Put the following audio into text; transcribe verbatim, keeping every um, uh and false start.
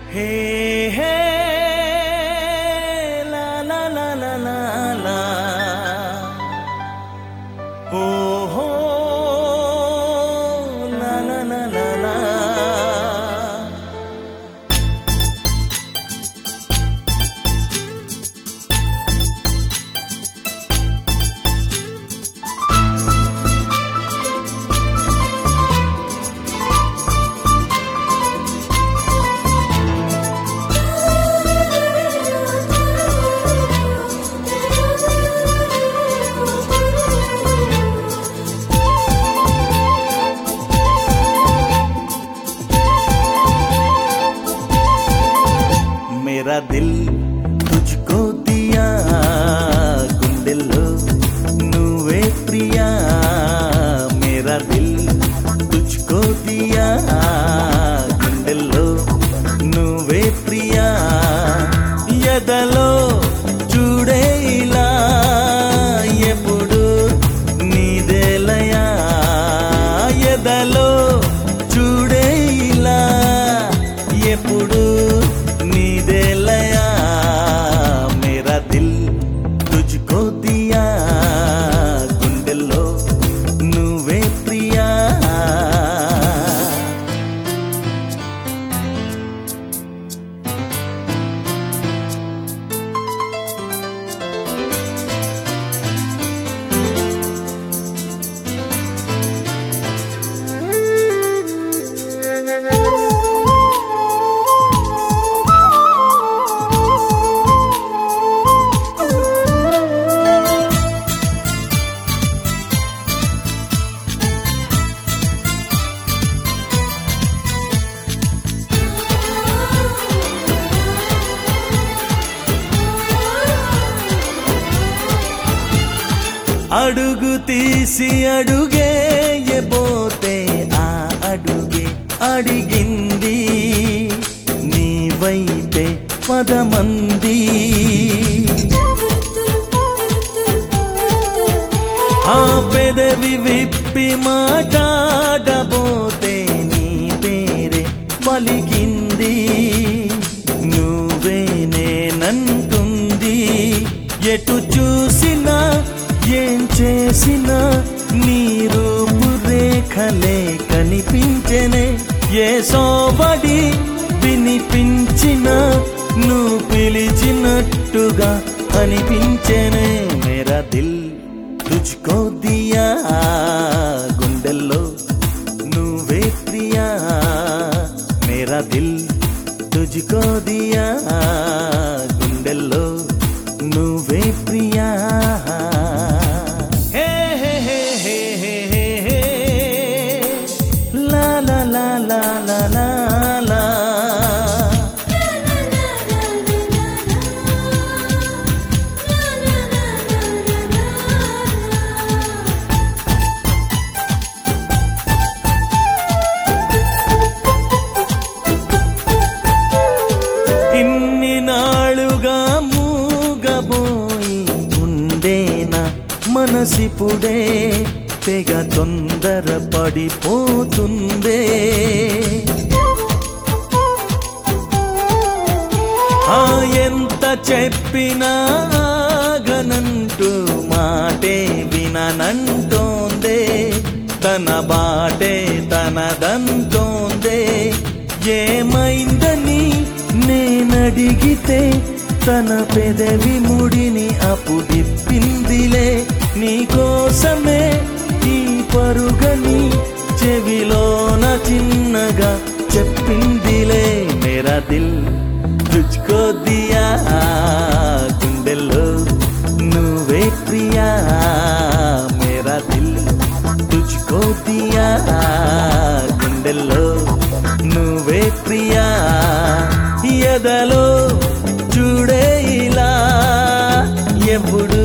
హే హే లా లా లా లా లా లా ఓ హో లా లా లా లా లా मेरा दिल तुझको दिया गुंडेलो నువ్వే ప్రియా मेरा दिल तुझको दिया గుండెల్లో నువ్వే ప్రియా ఎదలో చూడే ఇలా ఎప్పుడు నీదేలయా ఎదలో చూడే ఇలా ఎప్పుడు నీదేలయా मेरा दिल तुझको दिया గుండెల్లో నువ్వే ప్రియా అడుగు తీసి అడుగేయబోతే ఆ అడుగే అడిగింది నీ వైపే పదమంది ఆ పెదవి విప్పి మాట్లాడబోతే నీ పేరే పలికింది నువ్వే నేనంటుంది ఎటు చూసినా ఏం చేసినా నీ రూపురేఖలే కనిపించెనే ఏ సోబడి వినిపించిన నువ్వు పిలిచినట్టుగా అనిపించెనే మేరా దిల్ తుజ్కో దియా గుండెల్లో నువ్వే ప్రియా మేరా దిల్ తుజ్కో దియా గుండెల్లో నువ్వే ప్రియా ఇన్ని నాളുగా మూగబోయి ఉండేనా మనసిపుడే తెగ తొందర పడిపోతుందే ఆ ఎంత చెప్పినా ఆగనంటూ మాటే విననంటోందే తన బాటే తనదంటోందే ఏమైందని నేనడిగితే తన పెదవి ముడిని అపుడిప్పిందిలే నీకోసమే ఈ పరుగని చెవిలోన చిన్నగా చెప్పిందిలే మేరా దిల్ తుజ్కో దియా గుండెల్లో నువ్వే ప్రియా మేరా దిల్ తుజ్కో దియా గుండెల్లో నువ్వే ప్రియా ఎదలో చూడే ఇలా ఎప్పుడు